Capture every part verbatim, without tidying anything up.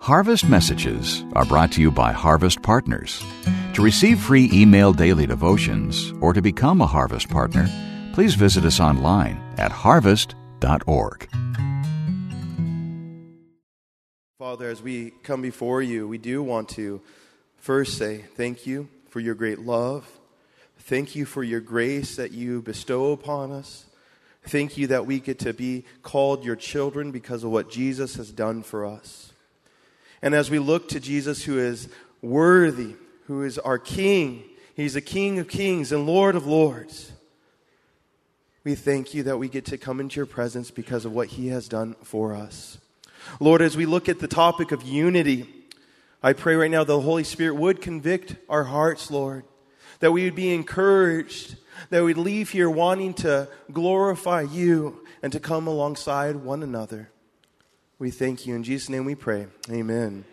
Harvest Messages are brought to you by Harvest Partners. To receive free email daily devotions or to become a Harvest Partner, please visit us online at harvest dot org. Father, as we come before you, we do want to first say thank you for your great love. Thank you for your grace that you bestow upon us. Thank you that we get to be called your children because of what Jesus has done for us. And as we look to Jesus, who is worthy, who is our King, he's the King of kings and Lord of lords, we thank you that we get to come into your presence because of what he has done for us. Lord, as we look at the topic of unity, I pray right now the Holy Spirit would convict our hearts, Lord, that we would be encouraged, that we'd leave here wanting to glorify you and to come alongside one another. We thank you. In Jesus' name we pray. Amen.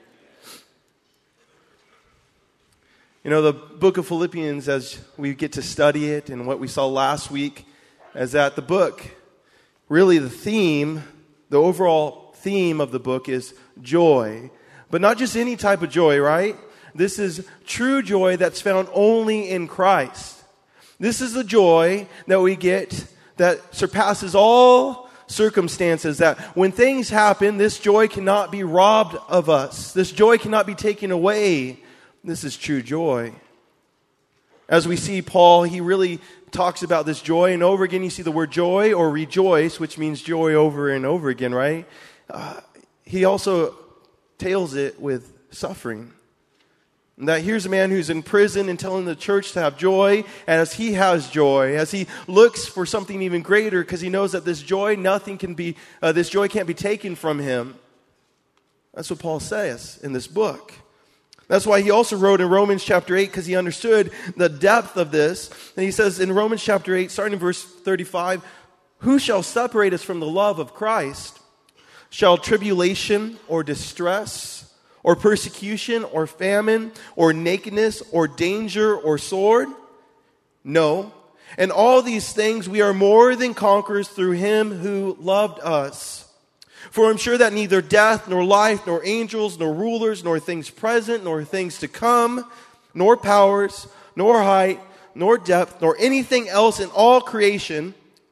You know, the book of Philippians, as we get to study it and what we saw last week, is that the book, really the theme, the overall theme of the book is joy. But not just any type of joy, right? This is true joy that's found only in Christ. This is the joy that we get that surpasses all circumstances, that when things happen, this joy cannot be robbed of us. This joy cannot be taken away. This is true joy. As we see Paul, he really talks about this joy, and over again you see the word joy or rejoice, which means joy over and over again, right? Uh, he also tails it with suffering. And that here's a man who's in prison and telling the church to have joy as he has joy, as he looks for something even greater because he knows that this joy, nothing can be, uh, this joy can't be taken from him. That's what Paul says in this book. That's why he also wrote in Romans chapter eight, because he understood the depth of this. And he says in Romans chapter eight, starting in verse thirty-five, "Who shall separate us from the love of Christ? Shall tribulation or distress or persecution, or famine, or nakedness, or danger, or sword? No. In all these things we are more than conquerors through him who loved us. For I'm sure that neither death, nor life, nor angels, nor rulers, nor things present, nor things to come, nor powers, nor height, nor depth, nor anything else in all creation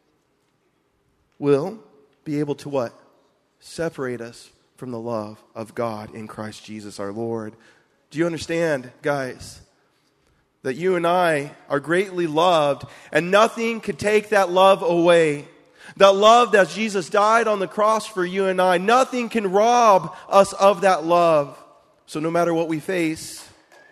will be able to what? Separate us from the love of God in Christ Jesus our Lord." Do you understand, guys, that you and I are greatly loved and nothing could take that love away? That love that Jesus died on the cross for you and I, nothing can rob us of that love. So no matter what we face,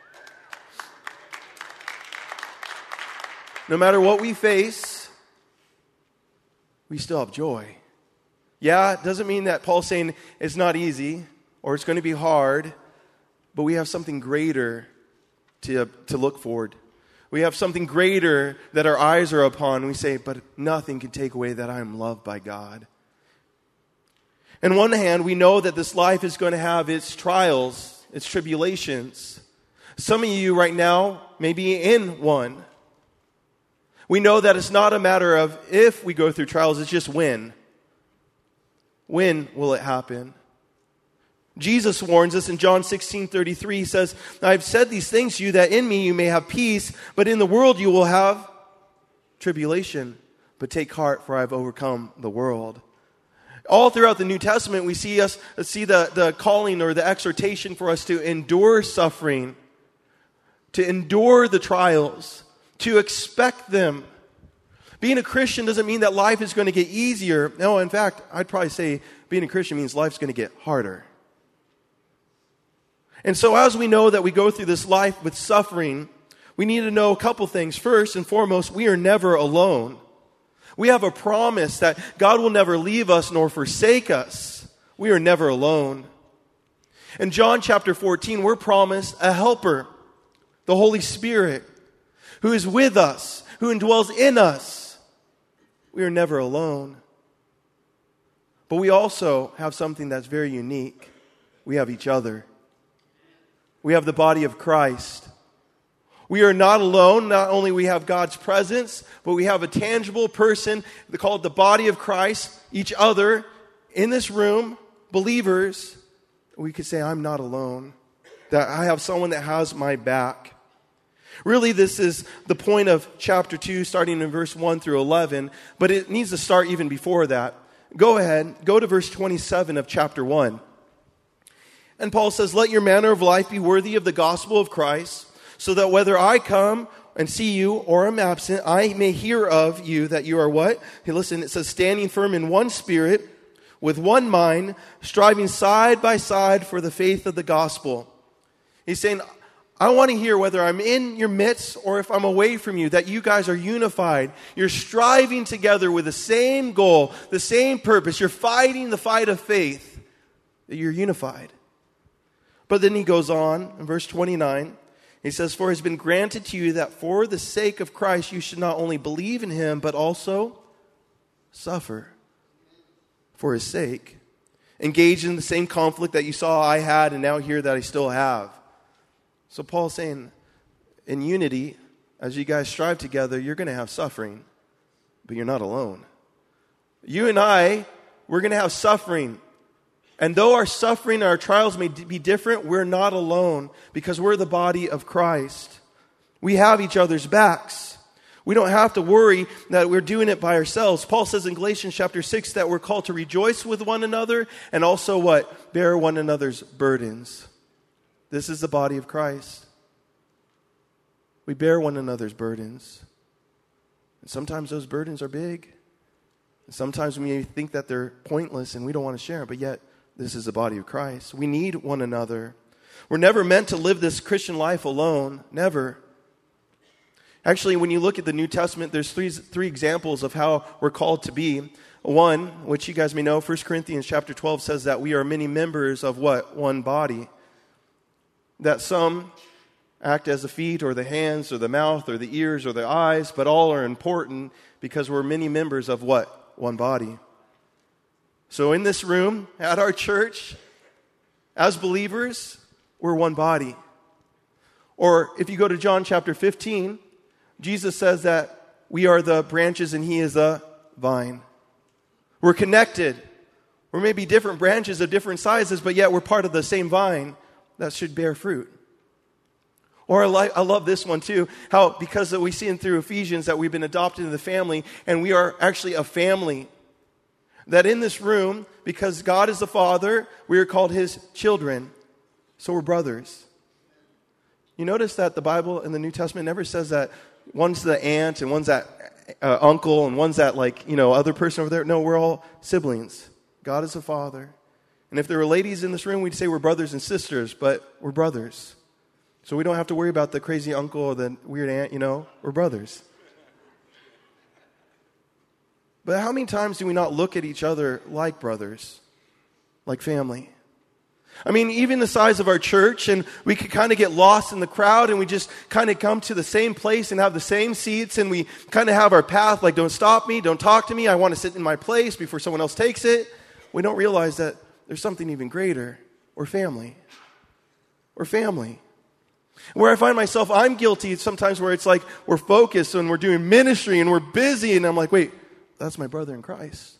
no matter what we face, we still have joy. Yeah, it doesn't mean that Paul's saying it's not easy or it's going to be hard, but we have something greater to, to look forward. We have something greater that our eyes are upon. We say, but nothing can take away that I am loved by God. On one hand, we know that this life is going to have its trials, its tribulations. Some of you right now may be in one. We know that it's not a matter of if we go through trials, it's just when. When will it happen? Jesus warns us in John sixteen thirty-three. He says, "I have said these things to you that in me you may have peace, but in the world you will have tribulation. But take heart, for I have overcome the world." All throughout the New Testament, we see us see the, the calling or the exhortation for us to endure suffering, to endure the trials, to expect them. Being a Christian doesn't mean that life is going to get easier. No, in fact, I'd probably say being a Christian means life's going to get harder. And so as we know that we go through this life with suffering, we need to know a couple things. First and foremost, we are never alone. We have a promise that God will never leave us nor forsake us. We are never alone. In John chapter fourteen, we're promised a helper, the Holy Spirit, who is with us, who indwells in us. We are never alone. But we also have something that's very unique. We have each other. We have the body of Christ. We are not alone. Not only we have God's presence, but we have a tangible person called the body of Christ, each other in this room, believers, we could say, I'm not alone, that I have someone that has my back. Really, this is the point of chapter two, starting in verse one through eleven, but it needs to start even before that. Go ahead, go to verse twenty-seven of chapter one. And Paul says, let your manner of life be worthy of the gospel of Christ, so that whether I come and see you or am absent, I may hear of you that you are what? Hey, listen, it says, standing firm in one spirit, with one mind, striving side by side for the faith of the gospel. He's saying, I want to hear whether I'm in your midst or if I'm away from you, that you guys are unified. You're striving together with the same goal, the same purpose. You're fighting the fight of faith, that you're unified. But then he goes on in verse twenty-nine. He says, for it has been granted to you that for the sake of Christ you should not only believe in him, but also suffer for his sake. Engage in the same conflict that you saw I had and now hear that I still have. So Paul's saying, in unity, as you guys strive together, you're going to have suffering, but you're not alone. You and I, we're going to have suffering. And though our suffering and our trials may be different, we're not alone because we're the body of Christ. We have each other's backs. We don't have to worry that we're doing it by ourselves. Paul says in Galatians chapter six that we're called to rejoice with one another and also what? Bear one another's burdens. This is the body of Christ. We bear one another's burdens. And sometimes those burdens are big. And sometimes we may think that they're pointless and we don't want to share them, but yet this is the body of Christ. We need one another. We're never meant to live this Christian life alone. Never. Actually, when you look at the New Testament, there's three, three examples of how we're called to be. One, which you guys may know, First Corinthians chapter twelve says that we are many members of what? One body. That some act as the feet or the hands or the mouth or the ears or the eyes, but all are important because we're many members of what? One body. So in this room, at our church, as believers, we're one body. Or if you go to John chapter fifteen, Jesus says that we are the branches and he is the vine. We're connected. We're maybe different branches of different sizes, but yet we're part of the same vine that should bear fruit. Or I, like, I love this one too, how because we see in through Ephesians that we've been adopted into the family, and we are actually a family. That in this room, because God is the Father, we are called his children. So we're brothers. You notice that the Bible in the New Testament never says that one's the aunt and one's that uh, uncle and one's that like, you know, other person over there. No, we're all siblings. God is the Father. And if there were ladies in this room, we'd say we're brothers and sisters, but we're brothers. So we don't have to worry about the crazy uncle or the weird aunt, you know. We're brothers. But how many times do we not look at each other like brothers, like family? I mean, even the size of our church, and we could kind of get lost in the crowd, and we just kind of come to the same place and have the same seats, and we kind of have our path, like, don't stop me, don't talk to me, I want to sit in my place before someone else takes it. We don't realize that there's something even greater. We're family. We're family. Where I find myself, I'm guilty sometimes where it's like we're focused and we're doing ministry and we're busy, and I'm like, wait, that's my brother in Christ.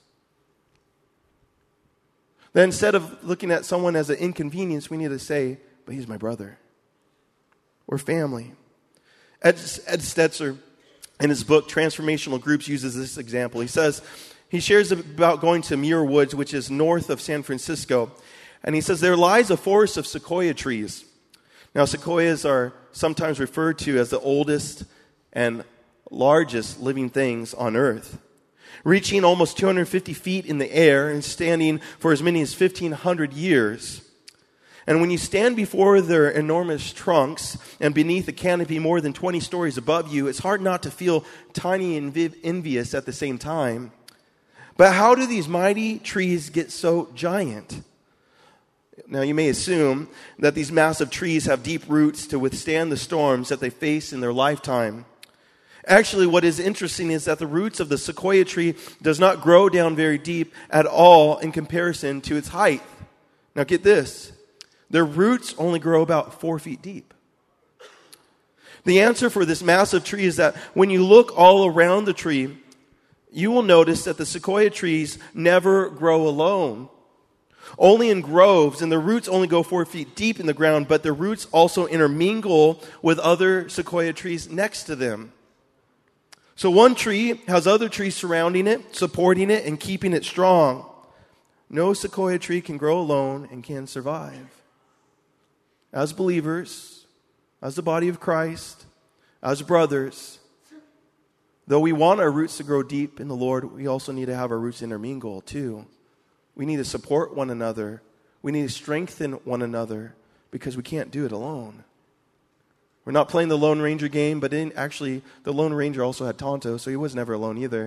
Then instead of looking at someone as an inconvenience, we need to say, but he's my brother. We're family. Ed, Ed Stetzer, in his book, Transformational Groups, uses this example. He says, he shares about going to Muir Woods, which is north of San Francisco. And he says, there lies a forest of sequoia trees. Now, sequoias are sometimes referred to as the oldest and largest living things on earth, reaching almost two hundred fifty feet in the air and standing for as many as fifteen hundred years. And when you stand before their enormous trunks and beneath a canopy more than twenty stories above you, it's hard not to feel tiny and envious at the same time. But how do these mighty trees get so giant? Now, you may assume that these massive trees have deep roots to withstand the storms that they face in their lifetime. Actually, what is interesting is that the roots of the sequoia tree does not grow down very deep at all in comparison to its height. Now, get this. Their roots only grow about four feet deep. The answer for this massive tree is that when you look all around the tree, you will notice that the sequoia trees never grow alone. only in groves, and the roots only go four feet deep in the ground, but the roots also intermingle with other sequoia trees next to them. So one tree has other trees surrounding it, supporting it, and keeping it strong. No sequoia tree can grow alone and can survive. As believers, as the body of Christ, as brothers, though we want our roots to grow deep in the Lord, we also need to have our roots intermingle too. We need to support one another. We need to strengthen one another because we can't do it alone. We're not playing the Lone Ranger game, but in, actually, the Lone Ranger also had Tonto, so he was never alone either.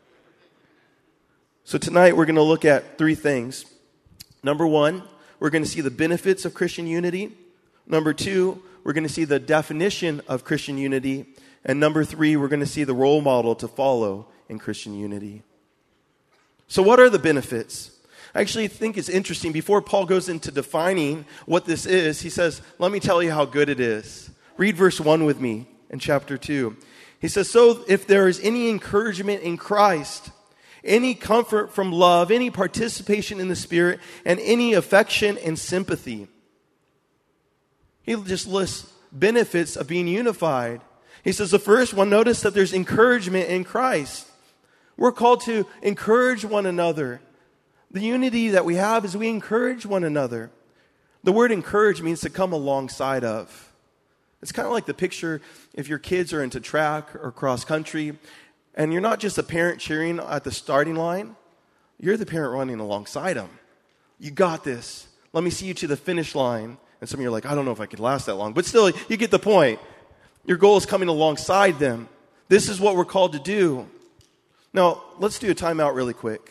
So tonight we're going to look at three things. Number one, we're going to see the benefits of Christian unity. Number two, we're going to see the definition of Christian unity. And number three, we're going to see the role model to follow in Christian unity. So what are the benefits? I actually think it's interesting. Before Paul goes into defining what this is, he says, let me tell you how good it is. Read verse one with me in chapter two. He says, so if there is any encouragement in Christ, any comfort from love, any participation in the Spirit, and any affection and sympathy. He just lists benefits of being unified. He says the first one, notice that there's encouragement in Christ. We're called to encourage one another. The unity that we have is we encourage one another. The word encourage means to come alongside of. It's kind of like the picture if your kids are into track or cross country, and you're not just a parent cheering at the starting line, you're the parent running alongside them. You got this. Let me see you to the finish line. And some of you are like, I don't know if I could last that long. But still, you get the point. Your goal is coming alongside them. This is what we're called to do. Now, let's do a timeout really quick.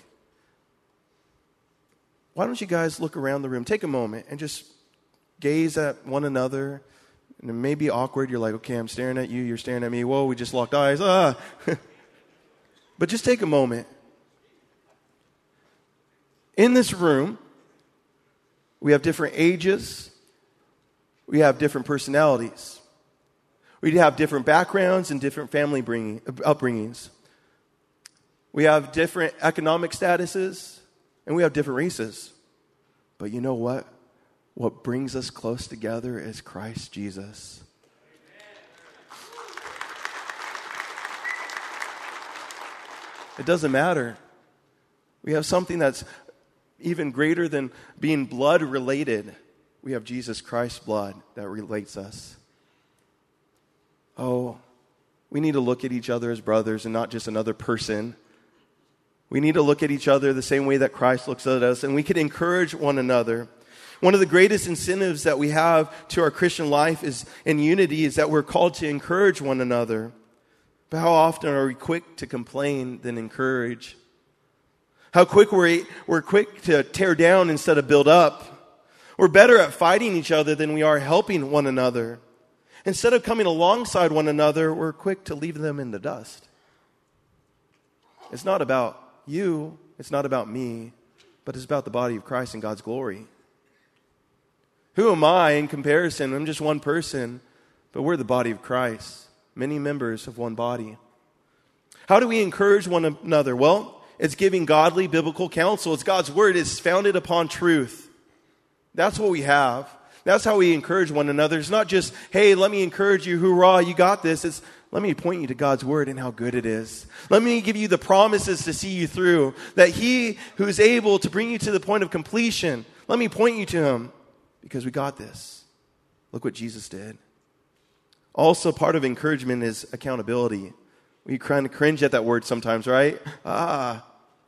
Why don't you guys look around the room, take a moment, and just gaze at one another. And it may be awkward. You're like, okay, I'm staring at you. You're staring at me. Whoa, we just locked eyes. Ah. But just take a moment. In this room, we have different ages. We have different personalities. We have different backgrounds and different family bringing, upbringings. We have different economic statuses. And we have different races. But you know what? What brings us close together is Christ Jesus. It doesn't matter. We have something that's even greater than being blood related. We have Jesus Christ's blood that relates us. Oh, we need to look at each other as brothers and not just another person. We need to look at each other the same way that Christ looks at us, and we can encourage one another. One of the greatest incentives that we have to our Christian life is in unity is that we're called to encourage one another. But how often are we quick to complain than encourage? How quick we're, we're quick to tear down instead of build up. We're better at fighting each other than we are helping one another. Instead of coming alongside one another, we're quick to leave them in the dust. It's not about you, it's not about me, but it's about the body of Christ and God's glory. Who am I in comparison? I'm just one person, but we're the body of Christ, many members of one body. How do we encourage one another? Well, it's giving godly biblical counsel. It's God's word. It's founded upon truth. That's what we have. That's how we encourage one another. It's not just, hey, let me encourage you, hoorah, you got this. It's, let me point you to God's word and how good it is. Let me give you the promises to see you through. That he who is able to bring you to the point of completion, let me point you to him because we got this. Look what Jesus did. Also, part of encouragement is accountability. We kind of cringe at that word sometimes, right? Ah.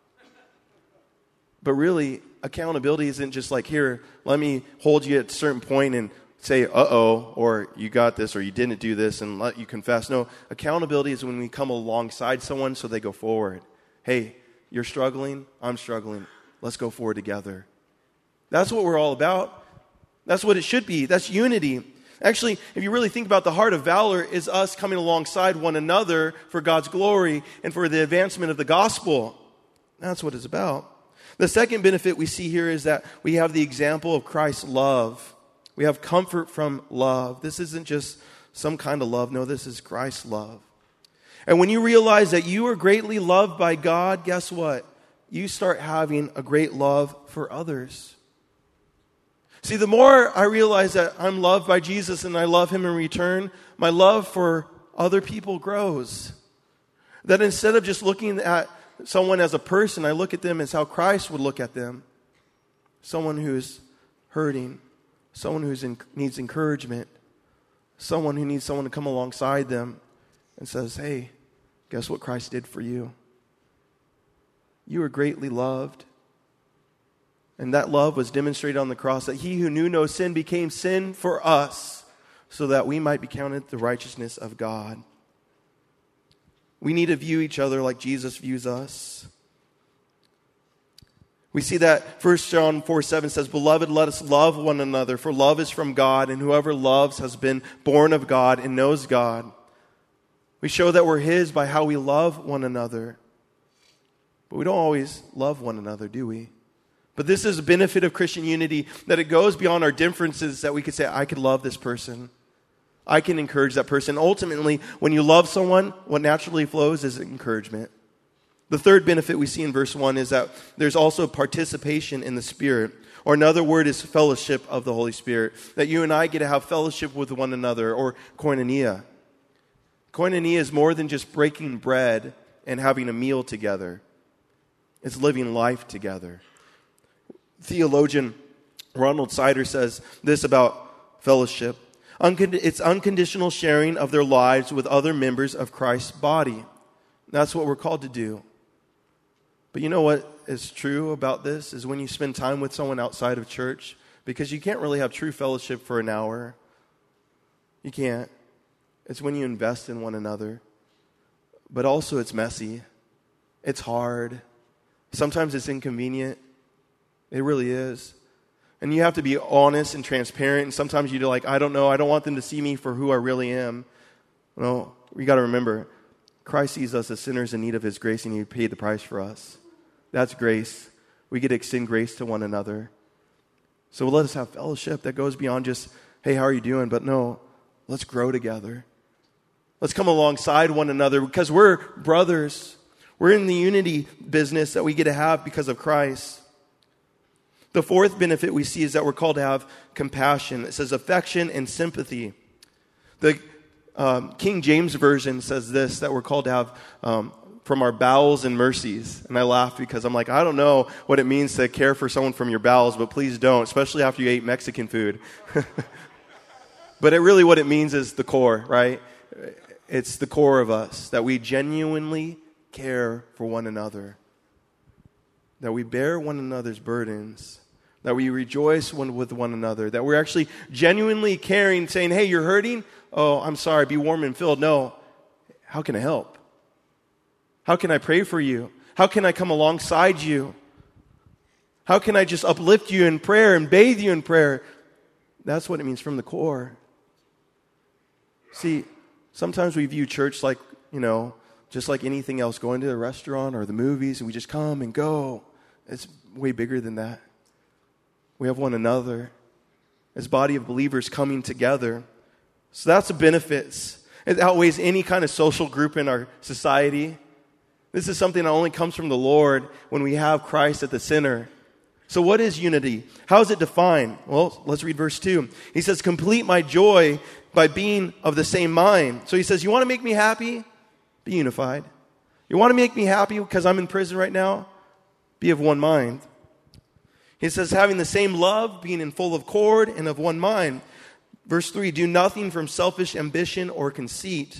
But really, accountability isn't just like, here, let me hold you at a certain point and say, uh-oh, or you got this, or you didn't do this, and let you confess. No, accountability is when we come alongside someone so they go forward. Hey, you're struggling, I'm struggling. Let's go forward together. That's what we're all about. That's what it should be. That's unity. Actually, if you really think about the heart of valor is us coming alongside one another for God's glory and for the advancement of the gospel. That's what it's about. The second benefit we see here is that we have the example of Christ's love. We have comfort from love. This isn't just some kind of love. No, this is Christ's love. And when you realize that you are greatly loved by God, guess what? You start having a great love for others. See, the more I realize that I'm loved by Jesus and I love him in return, my love for other people grows. That instead of just looking at someone as a person, I look at them as how Christ would look at them. Someone who's hurting, someone who in, needs encouragement, someone who needs someone to come alongside them and says, hey, guess what Christ did for you? You were greatly loved. And that love was demonstrated on the cross, that he who knew no sin became sin for us, so that we might be counted the righteousness of God. We need to view each other like Jesus views us. We see that First John four seven says, Beloved, let us love one another, for love is from God, and whoever loves has been born of God and knows God. We show that we're his by how we love one another. But we don't always love one another, do we? But this is a benefit of Christian unity, that it goes beyond our differences, that we could say, I could love this person. I can encourage that person. Ultimately, when you love someone, what naturally flows is encouragement. The third benefit we see in verse one is that there's also participation in the Spirit. Or another word is fellowship of the Holy Spirit. That you and I get to have fellowship with one another, or koinonia. Koinonia is more than just breaking bread and having a meal together. It's living life together. Theologian Ronald Sider says this about fellowship. It's unconditional sharing of their lives with other members of Christ's body. That's what we're called to do. But you know what is true about this is when you spend time with someone outside of church, because you can't really have true fellowship for an hour. You can't. It's when you invest in one another. But also it's messy. It's hard. Sometimes it's inconvenient. It really is. And you have to be honest and transparent. And sometimes you're like, I don't know. I don't want them to see me for who I really am. No, we got to remember, Christ sees us as sinners in need of his grace, and he paid the price for us. That's grace. We get to extend grace to one another. So let us have fellowship that goes beyond just, hey, how are you doing? But no, let's grow together. Let's come alongside one another, because we're brothers. We're in the unity business that we get to have because of Christ. The fourth benefit we see is that we're called to have compassion. It says affection and sympathy. The um, King James Version says this, that we're called to have um, from our bowels and mercies. And I laugh because I'm like, I don't know what it means to care for someone from your bowels, but please don't, especially after you ate Mexican food. But it really what it means is the core, right? It's the core of us, that we genuinely care for one another, that we bear one another's burdens, that we rejoice one with one another, that we're actually genuinely caring, saying, hey, you're hurting? Oh, I'm sorry, be warm and filled. No, how can I help? How can I pray for you? How can I come alongside you? How can I just uplift you in prayer and bathe you in prayer? That's what it means from the core. See, sometimes we view church like, you know, just like anything else, going to a restaurant or the movies, and we just come and go. It's way bigger than that. We have one another as body of believers coming together. So that's the benefits. It outweighs any kind of social group in our society. This is something that only comes from the Lord when we have Christ at the center. So what is unity? How is it defined? Well, let's read verse two. He says, complete my joy by being of the same mind. So he says, you want to make me happy? Be unified. You want to make me happy because I'm in prison right now? Be of one mind. He says, having the same love, being in full accord and of one mind. Verse three, do nothing from selfish ambition or conceit,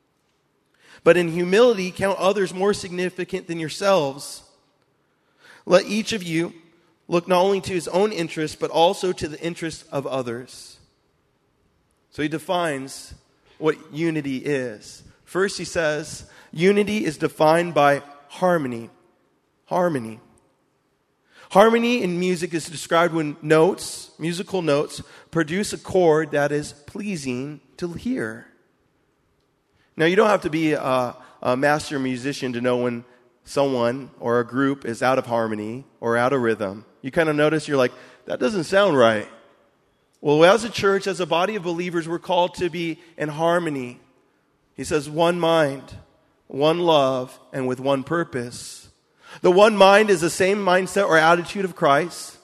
but in humility count others more significant than yourselves. Let each of you look not only to his own interests, but also to the interests of others. So he defines what unity is. First, he says, unity is defined by harmony. Harmony. Harmony in music is described when notes, musical notes, produce a chord that is pleasing to hear. Now, you don't have to be a, a master musician to know when someone or a group is out of harmony or out of rhythm. You kind of notice, you're like, that doesn't sound right. Well, as a church, as a body of believers, we're called to be in harmony. He says, one mind, one love, and with one purpose. The one mind is the same mindset or attitude of Christ.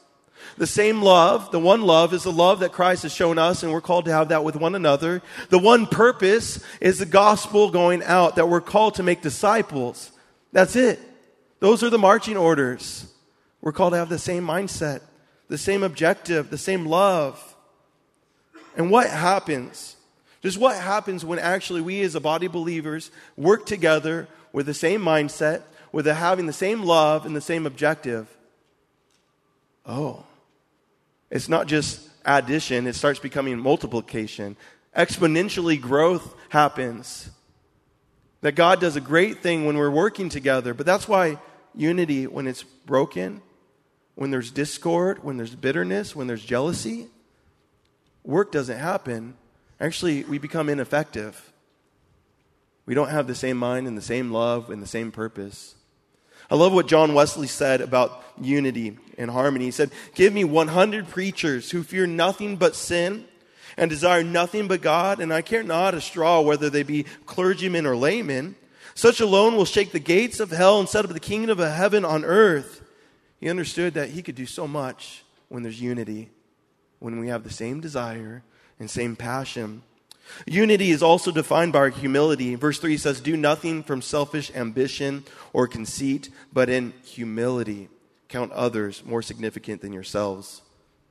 The same love, the one love is the love that Christ has shown us, and we're called to have that with one another. The one purpose is the gospel going out, that we're called to make disciples. That's it. Those are the marching orders. We're called to have the same mindset, the same objective, the same love. And what happens? Just what happens when actually we as a body of believers work together with the same mindset, with the, having the same love and the same objective? Oh, it's not just addition, it starts becoming multiplication. Exponentially growth happens. That God does a great thing when we're working together. But that's why unity, when it's broken, when there's discord, when there's bitterness, when there's jealousy, work doesn't happen. Actually, we become ineffective. We don't have the same mind and the same love and the same purpose. I love what John Wesley said about unity and harmony. He said, "Give me one hundred preachers who fear nothing but sin and desire nothing but God, and I care not a straw whether they be clergymen or laymen. Such alone will shake the gates of hell and set up the kingdom of heaven on earth." He understood that he could do so much when there's unity, when we have the same desire and same passion. Unity is also defined by our humility. Verse three says, "Do nothing from selfish ambition or conceit, but in humility count others more significant than yourselves."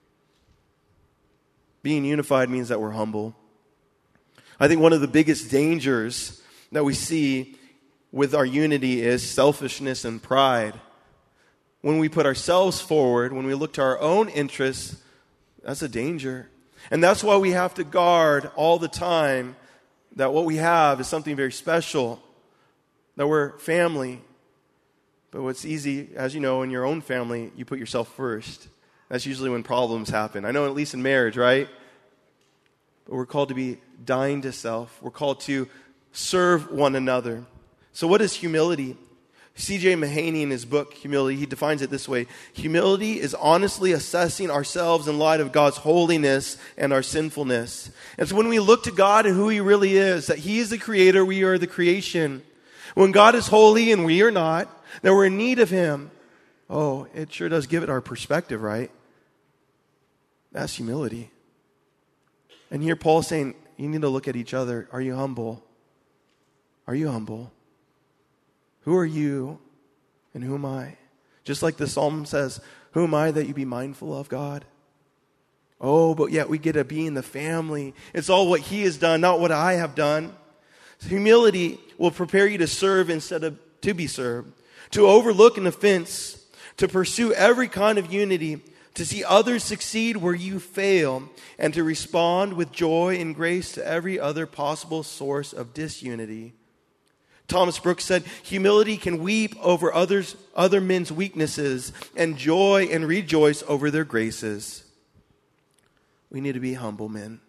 Being unified means that we're humble. I think one of the biggest dangers that we see with our unity is selfishness and pride. When we put ourselves forward, when we look to our own interests, that's a danger. And that's why we have to guard all the time that what we have is something very special, that we're family. But what's easy, as you know, in your own family, you put yourself first. That's usually when problems happen. I know, at least in marriage, right? But we're called to be dying to self. We're called to serve one another. So what is humility? C J Mahaney, in his book, Humility, he defines it this way. Humility is honestly assessing ourselves in light of God's holiness and our sinfulness. And so when we look to God and who He really is, that He is the creator, we are the creation. When God is holy and we are not, that we're in need of Him. Oh, it sure does give it our perspective, right? That's humility. And here Paul's saying, you need to look at each other. Are you humble? Are you humble? Who are you and who am I? Just like the psalm says, who am I that you be mindful of, God? Oh, but yet we get to be in the family. It's all what He has done, not what I have done. Humility will prepare you to serve instead of to be served, to overlook an offense, to pursue every kind of unity, to see others succeed where you fail, and to respond with joy and grace to every other possible source of disunity. Thomas Brooks said, humility can weep over others, other men's weaknesses and joy and rejoice over their graces. We need to be humble men.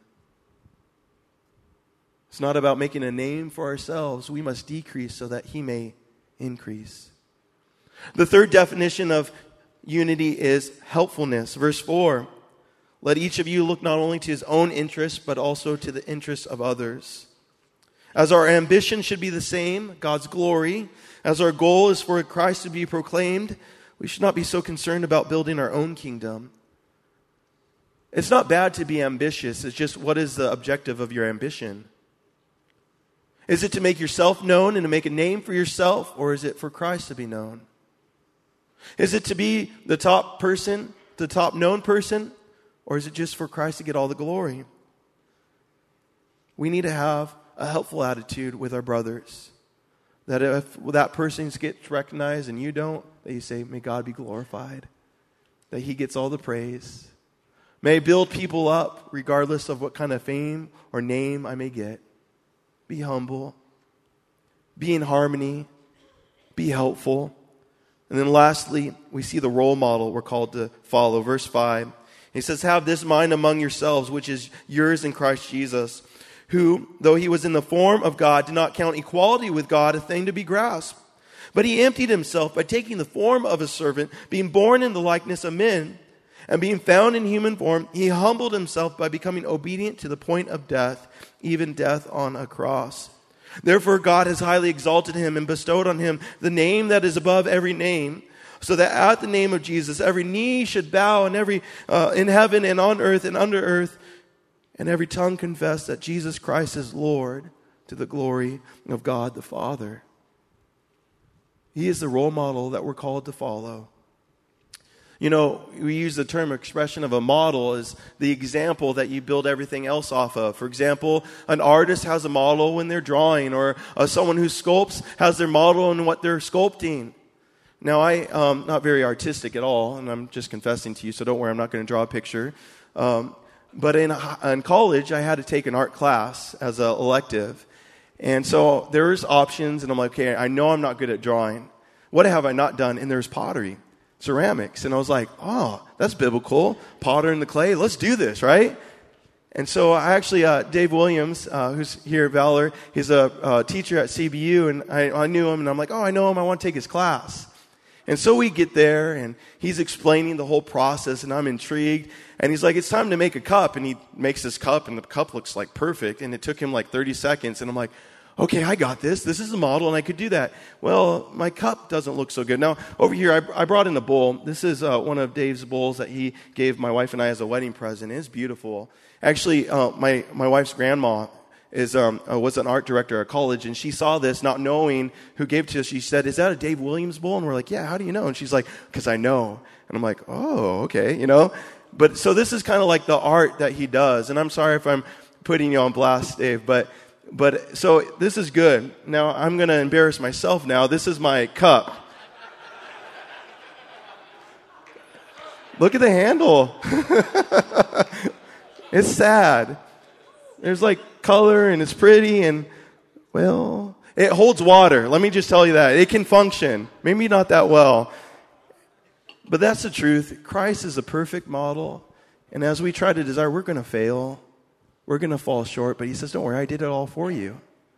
It's not about making a name for ourselves. We must decrease so that He may increase. The third definition of unity is helpfulness. Verse four, let each of you look not only to his own interests, but also to the interests of others. As our ambition should be the same, God's glory, as our goal is for Christ to be proclaimed, we should not be so concerned about building our own kingdom. It's not bad to be ambitious. It's just, what is the objective of your ambition? Is it to make yourself known and to make a name for yourself, or is it for Christ to be known? Is it to be the top person, the top known person, or is it just for Christ to get all the glory? We need to have a helpful attitude with our brothers. That if that person gets recognized and you don't, that you say, may God be glorified. That He gets all the praise. May I build people up regardless of what kind of fame or name I may get. Be humble. Be in harmony. Be helpful. And then lastly, we see the role model we're called to follow. Verse five. He says, have this mind among yourselves, which is yours in Christ Jesus, who, though He was in the form of God, did not count equality with God a thing to be grasped. But He emptied Himself by taking the form of a servant, being born in the likeness of men, and being found in human form, He humbled Himself by becoming obedient to the point of death, even death on a cross. Therefore God has highly exalted Him and bestowed on Him the name that is above every name, so that at the name of Jesus, every knee should bow, and every uh, in heaven and on earth and under earth, and every tongue confess that Jesus Christ is Lord, to the glory of God the Father. He is the role model that we're called to follow. You know, we use the term expression of a model as the example that you build everything else off of. For example, an artist has a model when they're drawing, or uh, someone who sculpts has their model in what they're sculpting. Now, I um not very artistic at all, and I'm just confessing to you, so don't worry, I'm not going to draw a picture. Um, but in, in college, I had to take an art class as an elective. And so there's options, and I'm like, okay, I know I'm not good at drawing. What have I not done? And there's pottery, ceramics. And I was like, oh, that's biblical. Potter in the clay, let's do this, right? And so I actually, uh, Dave Williams, uh, who's here at Valor, he's a uh, teacher at C B U, and I, I knew him, and I'm like, oh, I know him, I want to take his class. And so we get there, and he's explaining the whole process, and I'm intrigued. And he's like, it's time to make a cup. And he makes this cup, and the cup looks like perfect. And it took him like thirty seconds. And I'm like, okay, I got this. This is the model, and I could do that. Well, my cup doesn't look so good. Now, over here, I, I brought in a bowl. This is uh, one of Dave's bowls that he gave my wife and I as a wedding present. It's beautiful. Actually, uh, my, my wife's grandma is um, uh, was an art director at college, and she saw this, not knowing who gave it to us. She said, is that a Dave Williams bowl? And we're like, yeah, how do you know? And she's like, because I know. And I'm like, oh, okay, you know. But so this is kind of like the art that he does. And I'm sorry if I'm putting you on blast, Dave, but but so this is good. Now, I'm going to embarrass myself now. This is my cup. Look at the handle. It's sad. There's like color, and it's pretty, and, well, it holds water. Let me just tell you that. It can function. Maybe not that well. But that's the truth. Christ is the perfect model. And as we try to desire, we're going to fail. We're going to fall short. But he says, don't worry, I did it all for you.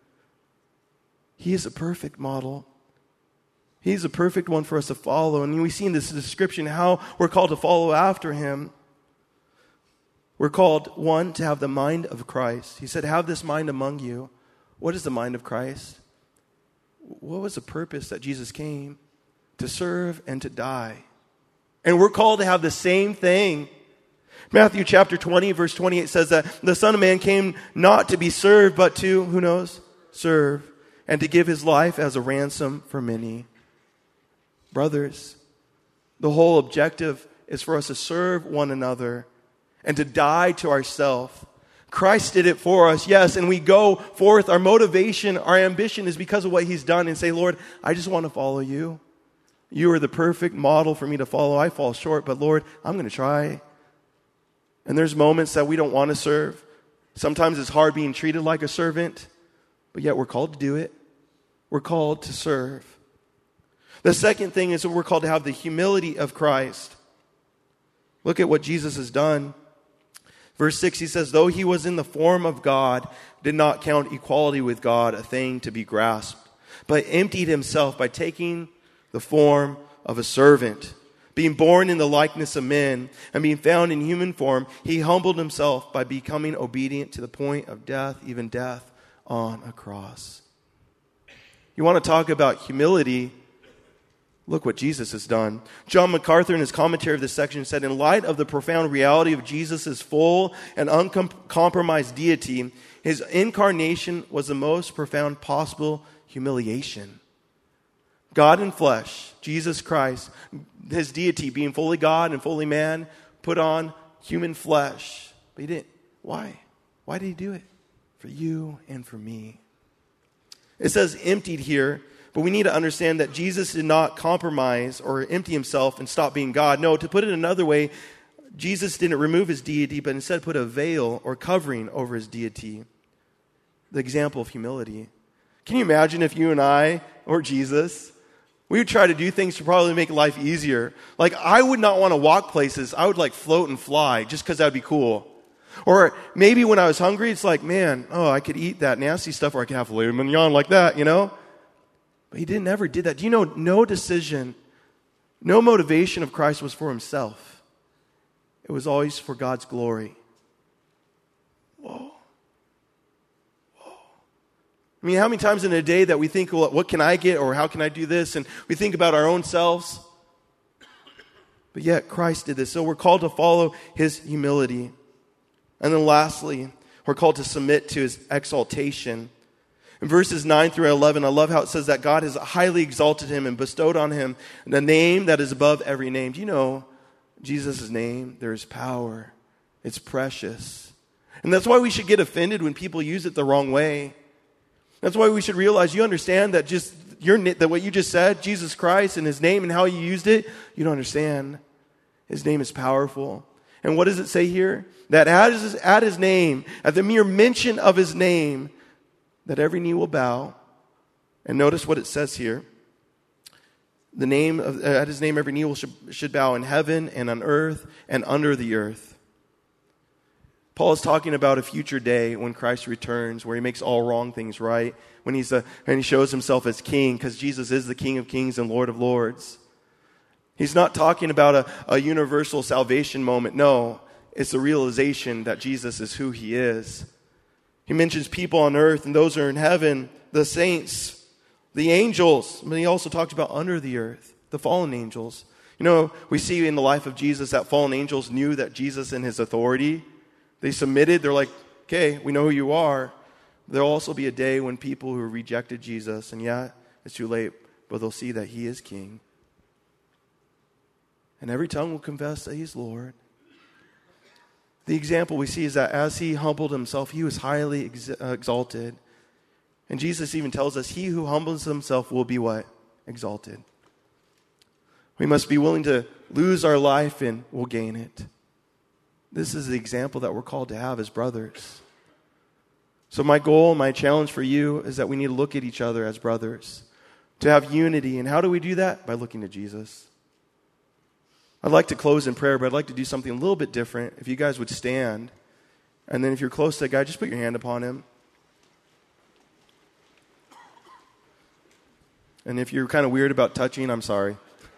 He is a perfect model. He's a perfect one for us to follow. And we see in this description how we're called to follow after him. We're called, one, to have the mind of Christ. He said, have this mind among you. What is the mind of Christ? What was the purpose that Jesus came? To serve and to die. And we're called to have the same thing. Matthew chapter twenty, verse twenty-eight says that the Son of Man came not to be served, but to, who knows, serve, and to give his life as a ransom for many. Brothers, the whole objective is for us to serve one another and to die to ourselves. Christ did it for us, yes, and we go forth. Our motivation, our ambition is because of what he's done, and say, Lord, I just want to follow you. You are the perfect model for me to follow. I fall short, but Lord, I'm going to try. And there's moments that we don't want to serve. Sometimes it's hard being treated like a servant, but yet we're called to do it. We're called to serve. The second thing is that we're called to have the humility of Christ. Look at what Jesus has done. Verse six, he says, though he was in the form of God, did not count equality with God a thing to be grasped, but emptied himself by taking the form of a servant. Being born in the likeness of men and being found in human form, he humbled himself by becoming obedient to the point of death, even death on a cross. You want to talk about humility? Look what Jesus has done. John MacArthur, in his commentary of this section, said, in light of the profound reality of Jesus' full and uncompromised deity, his incarnation was the most profound possible humiliation. God in flesh, Jesus Christ, his deity being fully God and fully man, put on human flesh. But he didn't. Why? Why did he do it? For you and for me. It says emptied here. But we need to understand that Jesus did not compromise or empty himself and stop being God. No, to put it another way, Jesus didn't remove his deity, but instead put a veil or covering over his deity. The example of humility. Can you imagine if you and I, or Jesus, we would try to do things to probably make life easier? Like, I would not want to walk places. I would like float and fly just because that would be cool. Or maybe when I was hungry, it's like, man, oh, I could eat that nasty stuff, or I could have filet mignon like that, you know? But he didn't ever did that. Do you know no decision, no motivation of Christ was for himself. It was always for God's glory. Whoa. Whoa. I mean, how many times in a day that we think, well, what can I get, or how can I do this? And we think about our own selves. But yet Christ did this. So we're called to follow his humility. And then lastly, we're called to submit to his exaltation. In verses nine through eleven, I love how it says that God has highly exalted him and bestowed on him the name that is above every name. Do you know Jesus' name? There is power. It's precious. And that's why we should get offended when people use it the wrong way. That's why we should realize you understand that just your that what you just said, Jesus Christ and his name and how you used it, you don't understand. His name is powerful. And what does it say here? That at his, at his name, at the mere mention of his name, that every knee will bow. And notice what it says here. The name of, at his name, every knee will should, should bow in heaven and on earth and under the earth. Paul is talking about a future day when Christ returns, where he makes all wrong things right, when he's a, and he shows himself as king, because Jesus is the King of Kings and Lord of Lords. He's not talking about a, a universal salvation moment. No, it's the realization that Jesus is who he is. He mentions people on earth and those who are in heaven, the saints, the angels. But he also talks about under the earth, the fallen angels. You know, we see in the life of Jesus that fallen angels knew that Jesus and his authority, they submitted. They're like, okay, we know who you are. There'll also be a day when people who rejected Jesus, and yeah, it's too late, but they'll see that he is king. And every tongue will confess that he's Lord. The example we see is that as he humbled himself, he was highly ex- uh, exalted. And Jesus even tells us, he who humbles himself will be what? Exalted. We must be willing to lose our life and we'll gain it. This is the example that we're called to have as brothers. So my goal, my challenge for you is that we need to look at each other as brothers, to have unity. And how do we do that? By looking to Jesus. I'd like to close in prayer, but I'd like to do something a little bit different. If you guys would stand, and then if you're close to that guy, just put your hand upon him. And if you're kind of weird about touching, I'm sorry.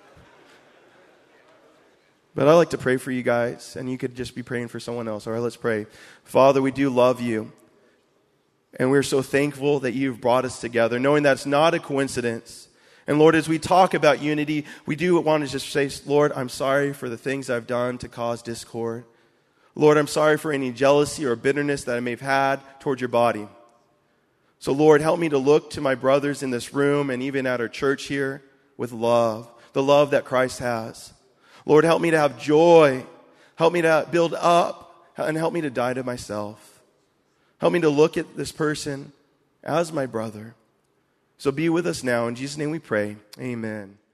But I'd like to pray for you guys, and you could just be praying for someone else. All right, let's pray. Father, we do love you, and we're so thankful that you've brought us together, knowing that's not a coincidence. And Lord, as we talk about unity, we do want to just say, Lord, I'm sorry for the things I've done to cause discord. Lord, I'm sorry for any jealousy or bitterness that I may have had towards your body. So Lord, help me to look to my brothers in this room and even at our church here with love, the love that Christ has. Lord, help me to have joy. Help me to build up and help me to die to myself. Help me to look at this person as my brother. So be with us now. In Jesus' name we pray. Amen.